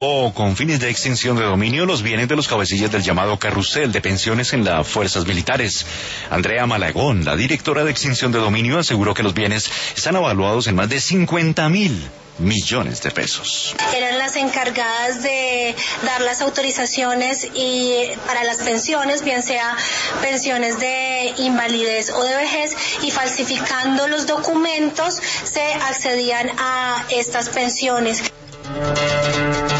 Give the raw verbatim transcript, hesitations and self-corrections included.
O con fines de extinción de dominio los bienes de los cabecillas del llamado carrusel de pensiones en las fuerzas militares. Andrea Malagón, la directora de extinción de dominio, aseguró que los bienes están evaluados en más de cincuenta mil millones de pesos. Eran las encargadas de dar las autorizaciones y para las pensiones, bien sea pensiones de invalidez o de vejez, y falsificando los documentos se accedían a estas pensiones.